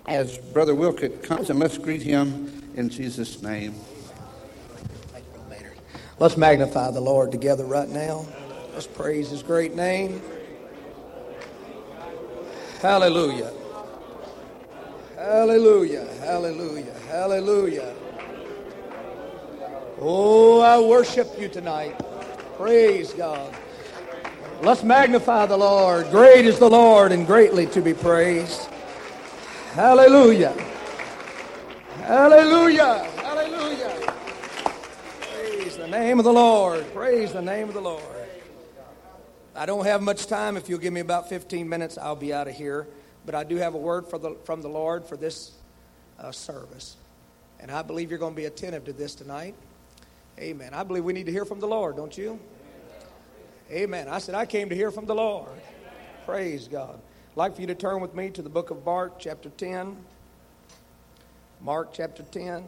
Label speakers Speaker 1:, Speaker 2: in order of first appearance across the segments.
Speaker 1: as Brother Wilkett comes, and let's greet him in Jesus' name.
Speaker 2: Let's magnify the Lord together right now. Let's praise His great name. Hallelujah. Hallelujah. Hallelujah. Hallelujah. Oh, I worship you tonight. Praise God. Let's magnify the Lord. Great is the Lord and greatly to be praised. Hallelujah. Hallelujah. Hallelujah. Praise the name of the Lord. Praise the name of the Lord. I don't have much time. If you'll give me about 15 minutes, I'll be out of here. But I do have a word from the Lord for this service. And I believe you're going to be attentive to this tonight. Amen. I believe we need to hear from the Lord, don't you? Amen. I said I came to hear from the Lord. Praise God. I'd like for you to turn with me to the book of Mark, chapter 10. Mark, chapter 10.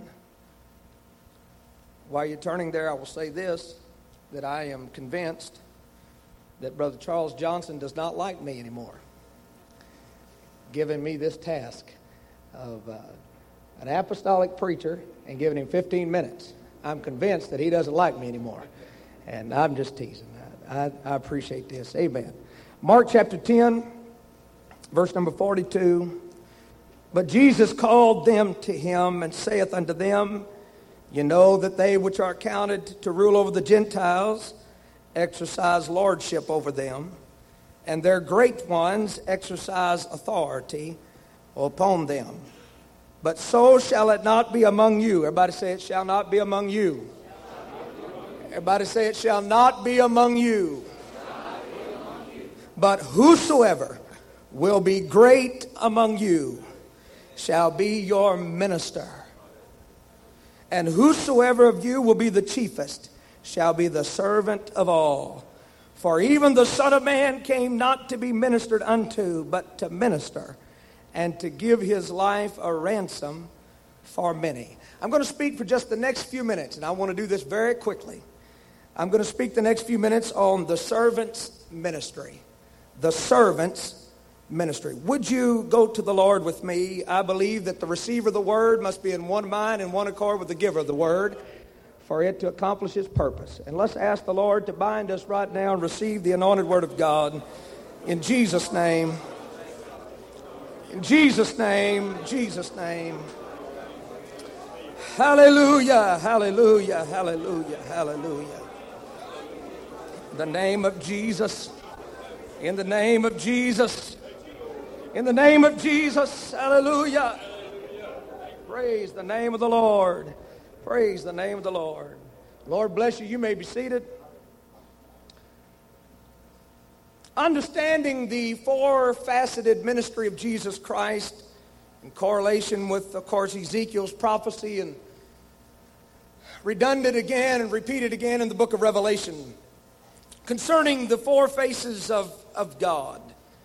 Speaker 2: While you're turning there, I will say this, that I am convinced that Brother Charles Johnson does not like me anymore, giving me this task of an apostolic preacher and giving him 15 minutes. I'm convinced that he doesn't like me anymore, and I'm just teasing. I appreciate this. Amen. Mark chapter 10, verse number 42. But Jesus called them to him and saith unto them, You know that they which are counted to rule over the Gentiles exercise lordship over them, and their great ones exercise authority upon them. But so shall it not be among you. Everybody say, it shall not be among you. Everybody say, it shall not be among you. But whosoever will be great among you shall be your minister. And whosoever of you will be the chiefest shall be the servant of all. For even the Son of Man came not to be ministered unto, but to minister, and to give his life a ransom for many. I'm going to speak for just the next few minutes, and I want to do this very quickly. I'm going to speak the next few minutes on the servant's ministry. The servant's ministry. Would you go to the Lord with me? I believe that the receiver of the word must be in one mind and one accord with the giver of the word for it to accomplish its purpose. And let's ask the Lord to bind us right now and receive the anointed word of God. In Jesus' name. In Jesus' name. Jesus' name. Hallelujah. Hallelujah. Hallelujah. Hallelujah. In the name of Jesus. In the name of Jesus. In the name of Jesus. Hallelujah. Praise the name of the Lord. Praise the name of the Lord. Lord bless you. You may be seated. Understanding the four-faceted ministry of Jesus Christ in correlation with, of course, Ezekiel's prophecy and redundant again and repeated again in the book of Revelation concerning the four faces of God.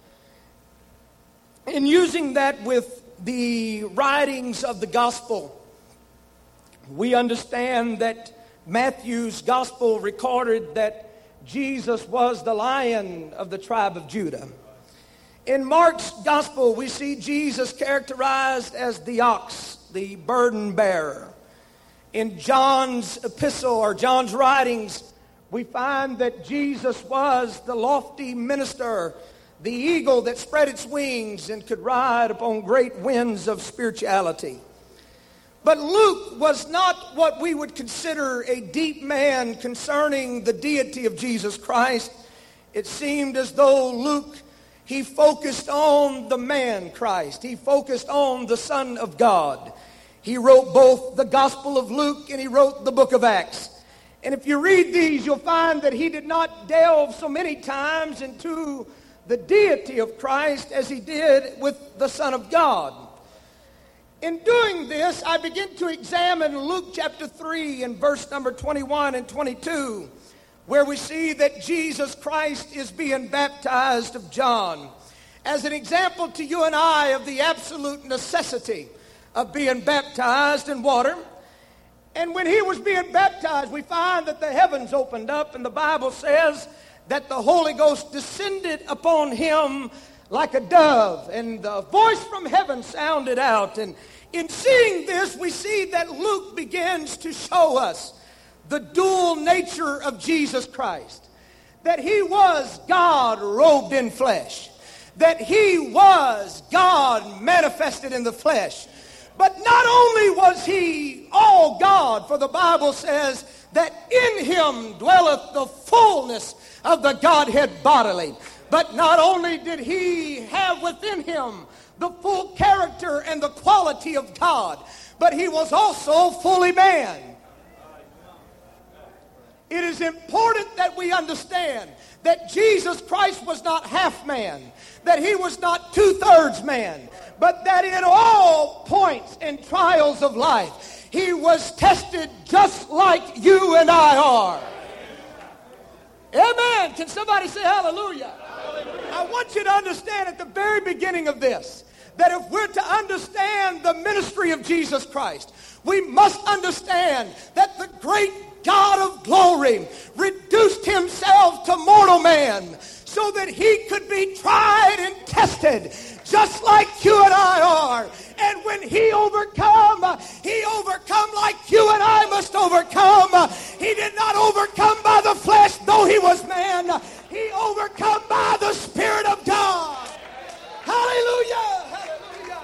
Speaker 2: In using that with the writings of the gospel, we understand that Matthew's gospel recorded that Jesus was the Lion of the tribe of Judah. In Mark's gospel, we see Jesus characterized as the ox, the burden bearer. In John's epistle or John's writings, we find that Jesus was the lofty minister, the eagle that spread its wings and could ride upon great winds of spirituality. But Luke was not what we would consider a deep man concerning the deity of Jesus Christ. It seemed as though Luke, he focused on the man Christ. He focused on the Son of God. He wrote both the Gospel of Luke and he wrote the book of Acts. And if you read these, you'll find that he did not delve so many times into the deity of Christ as he did with the Son of God. In doing this, I begin to examine Luke chapter 3 and verse number 21 and 22, where we see that Jesus Christ is being baptized of John, as an example to you and I of the absolute necessity of being baptized in water. And when he was being baptized, we find that the heavens opened up, and the Bible says that the Holy Ghost descended upon him like a dove, and the voice from heaven sounded out. And in seeing this, we see that Luke begins to show us the dual nature of Jesus Christ. That he was God robed in flesh. That he was God manifested in the flesh. But not only was he all God, for the Bible says that in him dwelleth the fullness of the Godhead bodily. But not only did he have within him the full character and the quality of God, but he was also fully man. It is important that we understand that Jesus Christ was not half man, that he was not 2/3 man, but that in all points and trials of life, he was tested just like you and I are. Amen. Can somebody say hallelujah? I want you to understand at the very beginning of this, that if we're to understand the ministry of Jesus Christ, we must understand that the great God of glory reduced himself to mortal man so that he could be tried and tested just like you and I are. And when he overcome like you and I must overcome. He did not overcome by the flesh, though he was man. He overcome by the Spirit of God. Hallelujah! Hallelujah!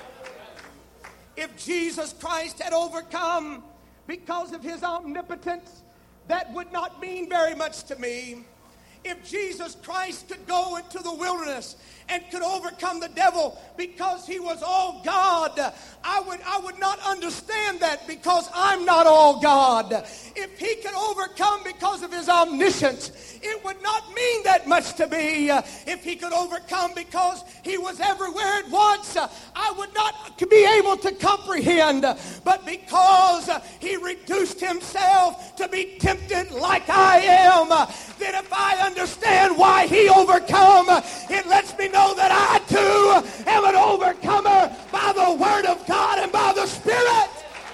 Speaker 2: If Jesus Christ had overcome because of his omnipotence, that would not mean very much to me. If Jesus Christ could go into the wilderness and could overcome the devil because he was all God, I would not understand that because I'm not all God. If he could overcome because of his omniscience, it would not mean that much to me. If he could overcome because he was everywhere at once, I would not be able to comprehend. But because he reduced himself to be tempted like I am, then if I understand why he overcome, it lets me know that I too am an overcomer by the Word of God and by the Spirit.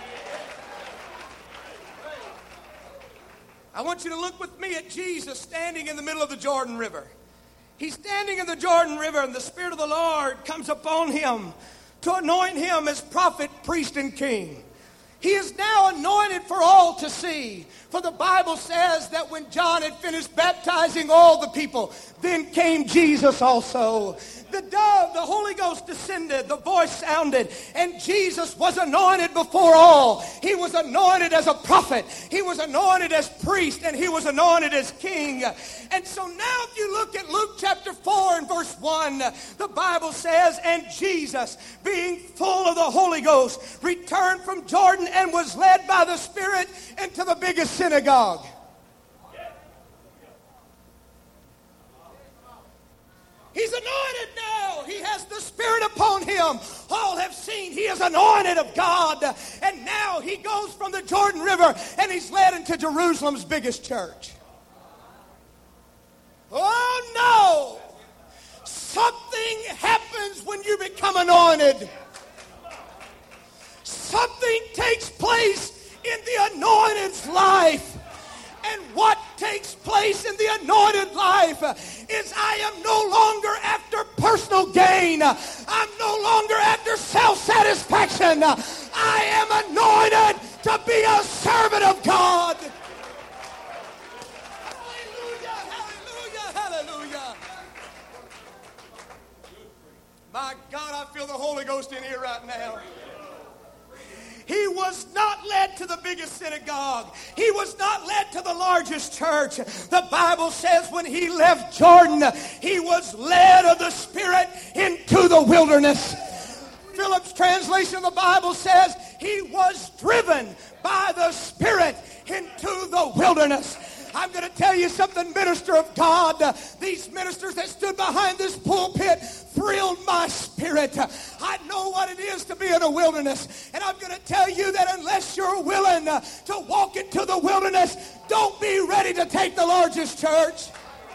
Speaker 2: I want you to look with me at Jesus standing in the middle of the Jordan River. He's standing in the Jordan River, and the Spirit of the Lord comes upon him to anoint him as prophet, priest, and king. He is now anointed for all to see. For the Bible says that when John had finished baptizing all the people, then came Jesus also. The dove, the Holy Ghost descended, the voice sounded, and Jesus was anointed before all. He was anointed as a prophet. He was anointed as priest, and he was anointed as king. And so now if you look at Luke chapter 4 and verse 1, the Bible says, and Jesus, being full of the Holy Ghost, returned from Jordan and was led by the Spirit into the biggest synagogue. He's anointed now. He has the Spirit upon him. All have seen he is anointed of God. And now he goes from the Jordan River and he's led into Jerusalem's biggest church. Oh no! Something happens when you become anointed. Something takes place in the anointed's life. And what takes place in the anointed life is I am no longer after personal gain. I'm no longer after self-satisfaction. I am anointed to be a servant of God. Hallelujah, hallelujah, hallelujah. My God, I feel the Holy Ghost in here right now. He was not led to the biggest synagogue. He was not led to the largest church. The Bible says when he left Jordan, he was led of the Spirit into the wilderness. Phillips' translation of the Bible says he was driven by the Spirit into the wilderness. I'm going to tell you something, minister of God. These ministers that stood behind this pulpit thrilled my spirit. I know what it is to be in a wilderness. And I'm going to tell you that unless you're willing to walk into the wilderness, don't be ready to take the largest church.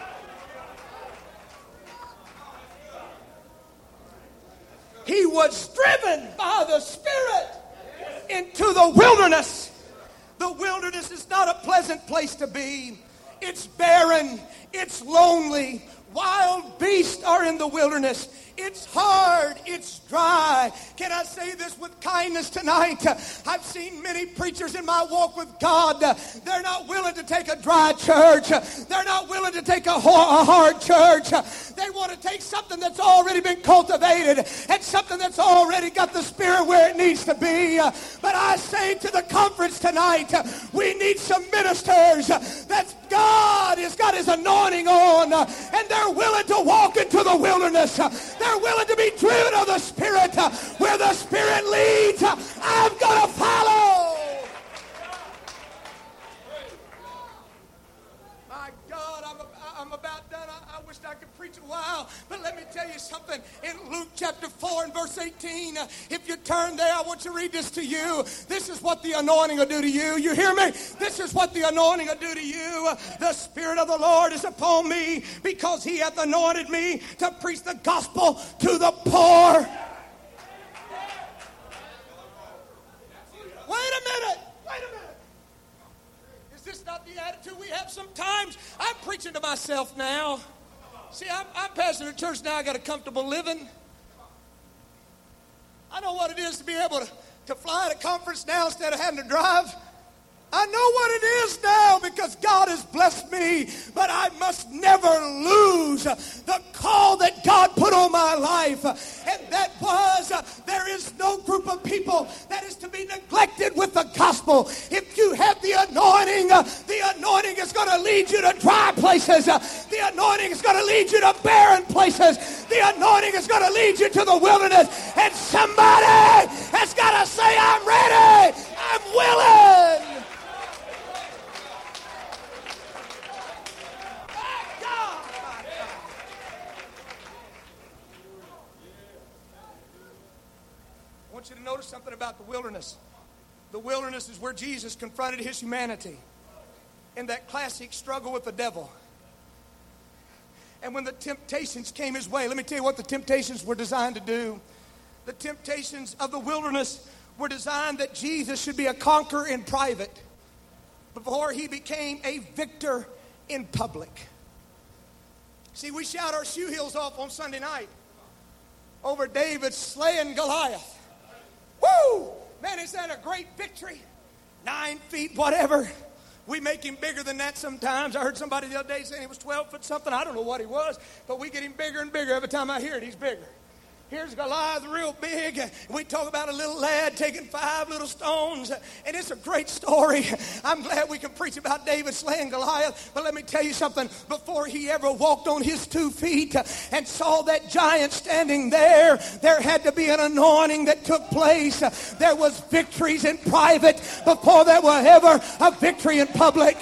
Speaker 2: He was driven by the Spirit into the wilderness. The wilderness is not a pleasant place to be. It's barren. It's lonely. Wild beasts are in the wilderness. It's hard. It's dry. Can I say this with kindness tonight? I've seen many preachers in my walk with God. They're not willing to take a dry church. They're not willing to take a hard church. They want to take something that's already been cultivated and something that's already got the Spirit where it needs to be. But I say to the conference tonight, we need some ministers that God has got his anointing on, and they're willing to walk into the wilderness. They're willing to be driven of the Spirit. Where the Spirit leads, I'm going to follow. My God, I'm about done. I wish I could preach a while, but let me tell you something. In Luke chapter 4 and verse 18, if you turn there, I want to read this to you. This is what the anointing will do to you. You hear me? This is what the anointing will do to you. The Spirit of the Lord is upon me because he hath anointed me to preach the gospel to the poor. Wait a minute. Is this not the attitude we have sometimes? I'm preaching to myself now. See, I'm pastoring a church now. I got a comfortable living. I know what it is to be able to fly at a conference now instead of having to drive. I know what it is now because God has blessed me, but I must never lose the call that God put on my life. And that was, there is no group of people that is to be neglected with the gospel. If you have the anointing is going to lead you to dry places. The anointing is going to lead you to barren places. The anointing is going to lead you to the wilderness. And somebody has got to say, I'm ready. I'm willing. I want you to notice something about the wilderness. The wilderness is where Jesus confronted his humanity in that classic struggle with the devil. And when the temptations came his way, let me tell you what the temptations were designed to do. The temptations of the wilderness were designed that Jesus should be a conqueror in private before he became a victor in public. See, we shout our shoe heels off on Sunday night over David slaying Goliath. Woo! Man, is that a great victory? 9 feet, whatever. We make him bigger than that sometimes. I heard somebody the other day saying he was 12 foot something. I don't know what he was, but we get him bigger and bigger. Every time I hear it, he's bigger. Here's Goliath, real big. We talk about a little lad taking 5 little stones, and it's a great story. I'm glad we can preach about David slaying Goliath, but let me tell you something. Before he ever walked on his 2 feet and saw that giant standing there, there had to be an anointing that took place. There was victories in private before there were ever a victory in public.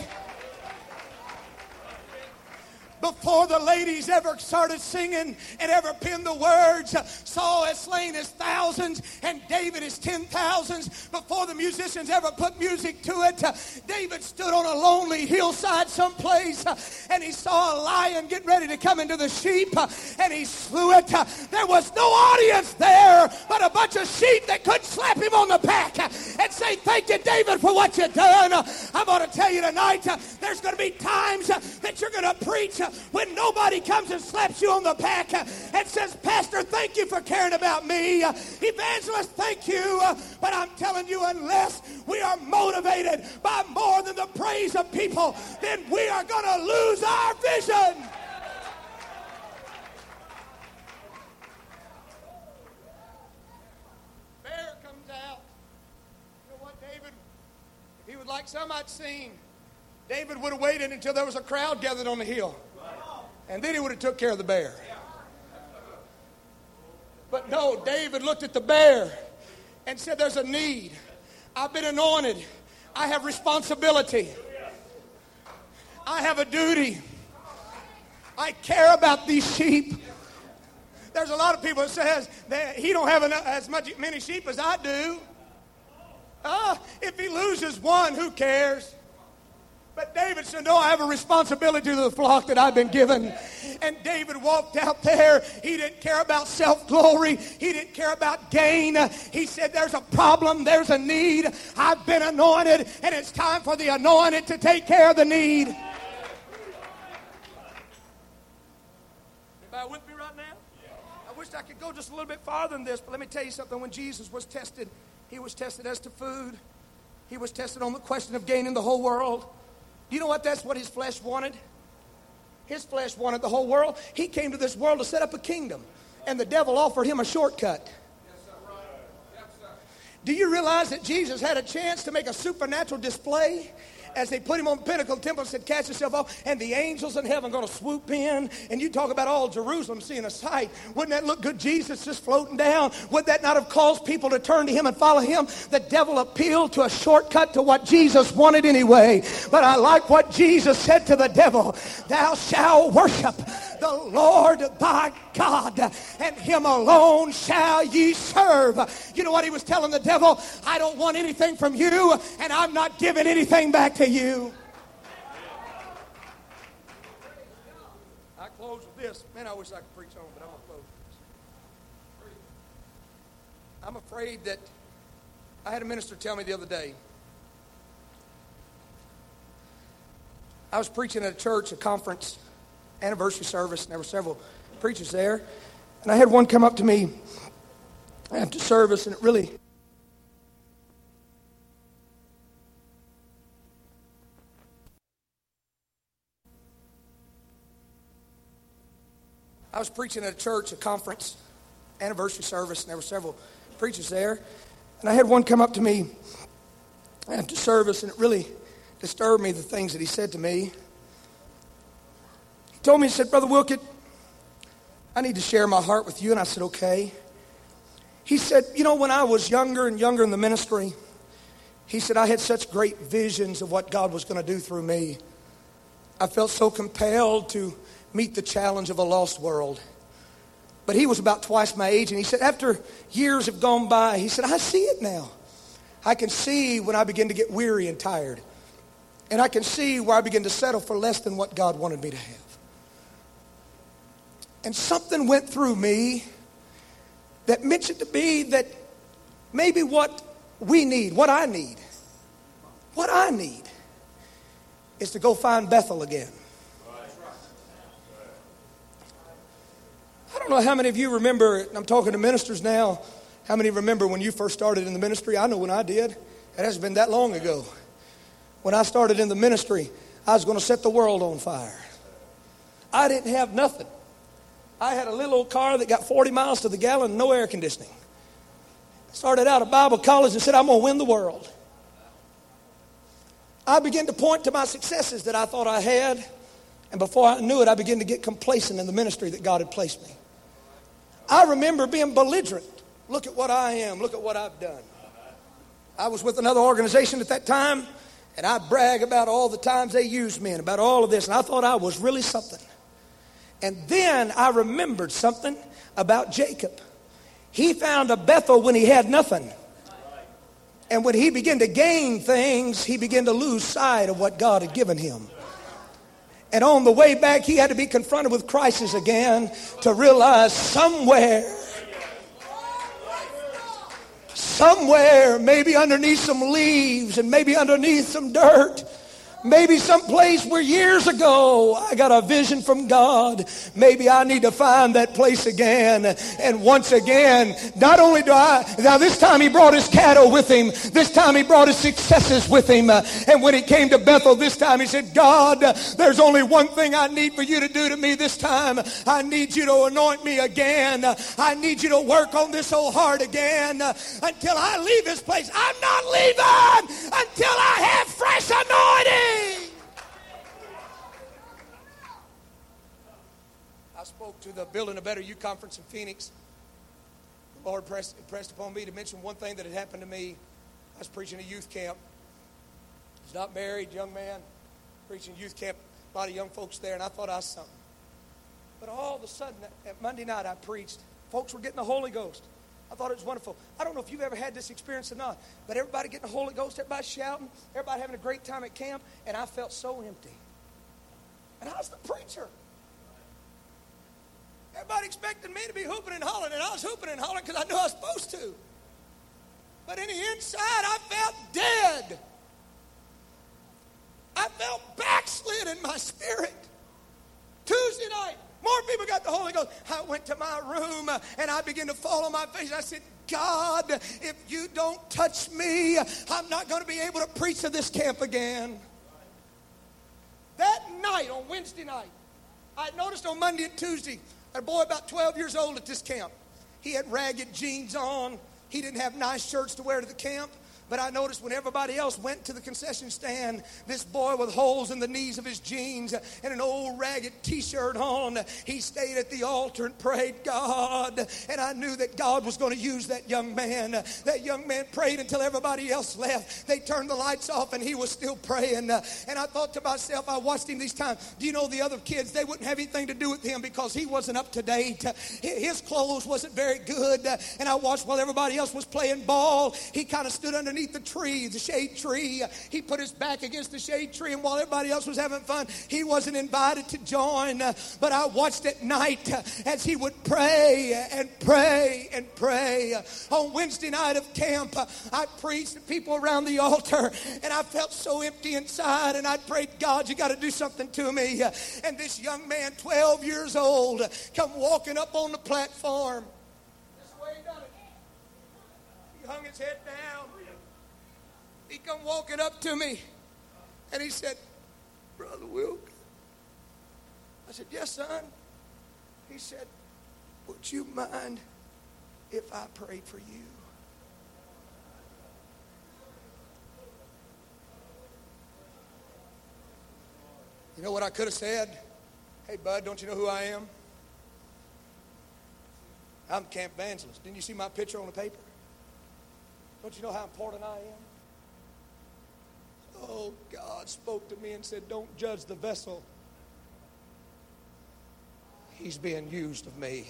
Speaker 2: Before the ladies ever started singing and ever penned the words, Saul has slain his thousands and David his 10,000s. Before the musicians ever put music to it, David stood on a lonely hillside someplace and he saw a lion get ready to come into the sheep and he slew it. There was no audience there but a bunch of sheep that could slap him on the back and say, thank you, David, for what you've done. I'm going to tell you tonight, there's going to be times that you're going to preach when nobody comes and slaps you on the back and says, Pastor, thank you for caring about me. Evangelist, thank you. But I'm telling you, unless we are motivated by more than the praise of people, then we are going to lose our vision. Bear comes out. You know what, David? If he was like some I'd seen, David would have waited until there was a crowd gathered on the hill. And then he would have took care of the bear. But no, David looked at the bear and said, there's a need. I've been anointed. I have responsibility. I have a duty. I care about these sheep. There's a lot of people that says that he don't have many sheep as I do. If he loses one, who cares? But David said, no, I have a responsibility to the flock that I've been given. And David walked out there. He didn't care about self-glory. He didn't care about gain. He said, there's a problem. There's a need. I've been anointed, and it's time for the anointed to take care of the need. I could go just a little bit farther than this, but let me tell you something. When Jesus was tested, he was tested as to food. He was tested on the question of gaining the whole world. Do you know what? That's what his flesh wanted. His flesh wanted the whole world. He came to this world to set up a kingdom, and the devil offered him a shortcut. Do you realize that Jesus had a chance to make a supernatural display? As they put him on the pinnacle of the temple and said, cast yourself off, and the angels in heaven are going to swoop in, and you talk about all Jerusalem seeing a sight. Wouldn't that look good? Jesus just floating down. Would that not have caused people to turn to him and follow him? The devil appealed to a shortcut to what Jesus wanted anyway. But I like what Jesus said to the devil. Thou shalt worship the Lord thy God, and him alone shall ye serve. You know what he was telling the devil? I don't want anything from you, and I'm not giving anything back to you. I close with this. Man, I wish I could preach on, but I'm going to close with this. I'm afraid that I had a minister tell me the other day. I was preaching at a church, a conference, anniversary service, and there were several preachers there. And I had one come up to me after service, and it really... I was preaching at a church, a conference, anniversary service, and there were several preachers there. And I had one come up to me after service, and it really disturbed me, the things that he said to me. He told me, he said, Brother Wilkett, I need to share my heart with you. And I said, okay. He said, you know, when I was younger and younger in the ministry, he said, I had such great visions of what God was going to do through me. I felt so compelled to meet the challenge of a lost world. But he was about twice my age, and he said, after years have gone by, he said, I see it now. I can see when I begin to get weary and tired. And I can see where I begin to settle for less than what God wanted me to have. And something went through me that mentioned to me that maybe what we need, what I need is to go find Bethel again. I don't know how many of you remember, and I'm talking to ministers now, how many remember when you first started in the ministry? I know when I did. It hasn't been that long ago. When I started in the ministry, I was going to set the world on fire. I didn't have nothing. I had a little old car that got 40 miles to the gallon and no air conditioning. Started out at Bible college and said, I'm going to win the world. I began to point to my successes that I thought I had. And before I knew it, I began to get complacent in the ministry that God had placed me. I remember being belligerent. Look at what I am. Look at what I've done. I was with another organization at that time, and I brag about all the times they used me and about all of this. And I thought I was really something. And then I remembered something about Jacob. He found a Bethel when he had nothing. And when he began to gain things, he began to lose sight of what God had given him. And on the way back, he had to be confronted with crisis again to realize somewhere, maybe underneath some leaves and maybe underneath some dirt, maybe someplace where years ago I got a vision from God. Maybe I need to find that place again. And once again, not only do now this time he brought his cattle with him. This time he brought his successes with him. And when he came to Bethel this time, he said, God, there's only one thing I need for you to do to me this time. I need you to anoint me again. I need you to work on this old heart again. Until I leave this place, I'm not leaving until I have fresh anointing. I spoke to the Building a Better You conference in Phoenix. The Lord impressed upon me to mention one thing that had happened to me. I was preaching a youth camp. I was not married, young man, preaching youth camp. A lot of young folks there, and I thought I was something. But all of a sudden, at Monday night, I preached. Folks were getting the Holy Ghost. I thought it was wonderful. I don't know if you've ever had this experience or not, but everybody getting the Holy Ghost, everybody shouting, everybody having a great time at camp, and I felt so empty. And I was the preacher. Everybody expected me to be hooping and hollering, and I was hooping and hollering because I knew I was supposed to. But in the inside, I felt dead. I felt backslid in my spirit. Tuesday night, more people got got the Holy Ghost. I went to my room and I began to fall on my face. I said, God, if you don't touch me, I'm not going to be able to preach to this camp again. That night, on Wednesday night, I noticed on Monday and Tuesday, a boy about 12 years old at this camp. He had ragged jeans on. He didn't have nice shirts to wear to the camp. But I noticed when everybody else went to the concession stand, this boy with holes in the knees of his jeans and an old ragged T-shirt on, he stayed at the altar and prayed, God. And I knew that God was going to use that young man. That young man prayed until everybody else left. They turned the lights off and he was still praying. And I thought to myself, I watched him these times. Do you know the other kids, they wouldn't have anything to do with him because he wasn't up to date. His clothes wasn't very good. And I watched while everybody else was playing ball. He kind of stood underneath the tree, the shade tree. He put his back against the shade tree, and while everybody else was having fun, he wasn't invited to join. But I watched at night as he would pray and pray and pray. On Wednesday night of camp, I preached to people around the altar, and I felt so empty inside, and I prayed, God, you got to do something to me. And this young man, 12 years old, come walking up on the platform. That's the way he done it. He hung his head down. He come walking up to me, and he said, Brother Wilk. I said, yes, son. He said, would you mind if I prayed for you? You know what I could have said? Hey, bud, don't you know who I am? I'm camp evangelist. Didn't you see my picture on the paper? Don't you know how important I am? Oh, God spoke to me and said, don't judge the vessel. He's being used of me.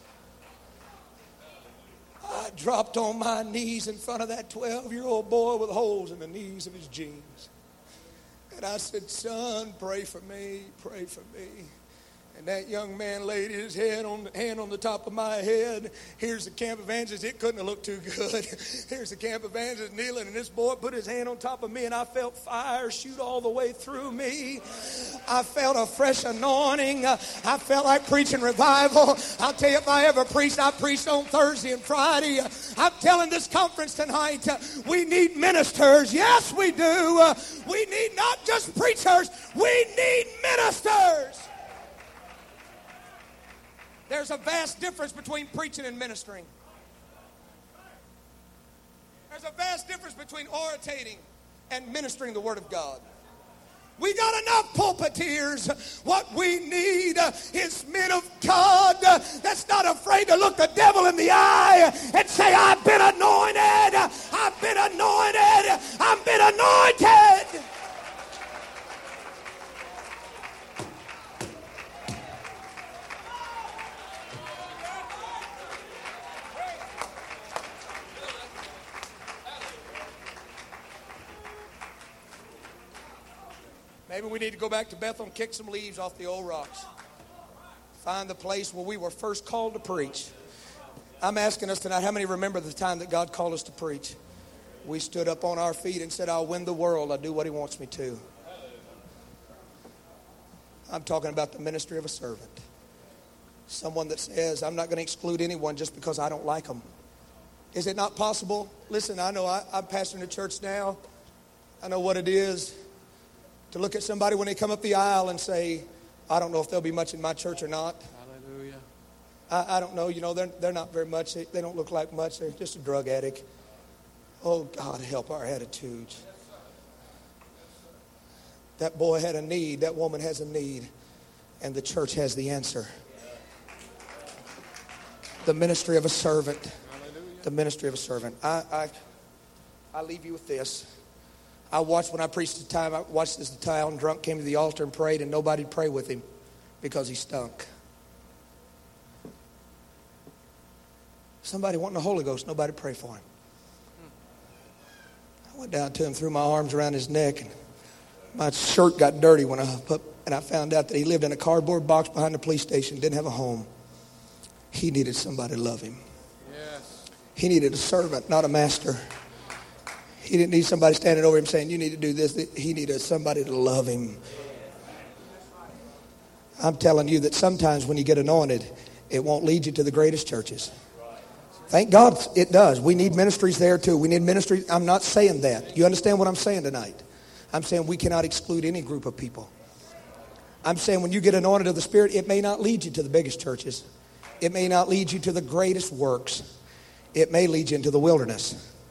Speaker 2: I dropped on my knees in front of that 12-year-old boy with holes in the knees of his jeans. And I said, son, pray for me, pray for me. And that young man laid his hand on the top of my head. Here's the camp evangelist. It couldn't have looked too good. Here's the camp evangelist kneeling, and this boy put his hand on top of me, and I felt fire shoot all the way through me. I felt a fresh anointing. I felt like preaching revival. I'll tell you, if I ever preached, I preached on Thursday and Friday. I'm telling this conference tonight, we need ministers. Yes, we do. We need not just preachers. We need ministers. There's a vast difference between preaching and ministering. There's a vast difference between orating and ministering the Word of God. We got enough pulpiteers. What we need is men of God that's not afraid to look the devil in the eye and say, I've been anointed. I've been anointed. I've been anointed. Maybe we need to go back to Bethel and kick some leaves off the old rocks. Find the place where we were first called to preach. I'm asking us tonight, how many remember the time that God called us to preach? We stood up on our feet and said, I'll win the world. I'll do what He wants me to. I'm talking about the ministry of a servant. Someone that says, I'm not going to exclude anyone just because I don't like them. Is it not possible? Listen, I know I'm pastoring a church now. I know what it is to look at somebody when they come up the aisle and say, I don't know if there'll be much in my church or not.
Speaker 3: Hallelujah.
Speaker 2: I don't know. You know, they're not very much. They don't look like much. They're just a drug addict. Oh, God, help our attitudes. That boy had a need. That woman has a need. And the church has the answer. The ministry of a servant.
Speaker 3: Hallelujah.
Speaker 2: The ministry of a servant. I leave you with this. I watched when I preached the time. I watched as the town drunk came to the altar and prayed, and nobody prayed with him because he stunk. Somebody wanting the Holy Ghost, nobody prayed for him. I went down to him, threw my arms around his neck, and my shirt got dirty when I found out that he lived in a cardboard box behind the police station, didn't have a home. He needed somebody to love him.
Speaker 3: Yes.
Speaker 2: He needed a servant, not a master. He didn't need somebody standing over him saying, you need to do this. He needed somebody to love him. I'm telling you that sometimes when you get anointed, it won't lead you to the greatest churches. Thank God it does. We need ministries there too. We need ministries. I'm not saying that. You understand what I'm saying tonight? I'm saying we cannot exclude any group of people. I'm saying when you get anointed of the Spirit, it may not lead you to the biggest churches. It may not lead you to the greatest works. It may lead you into the wilderness.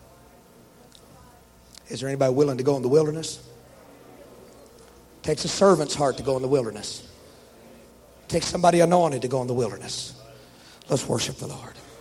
Speaker 2: Is there anybody willing to go in the wilderness? It takes a servant's heart to go in the wilderness. It takes somebody anointed to go in the wilderness. Let's worship the Lord.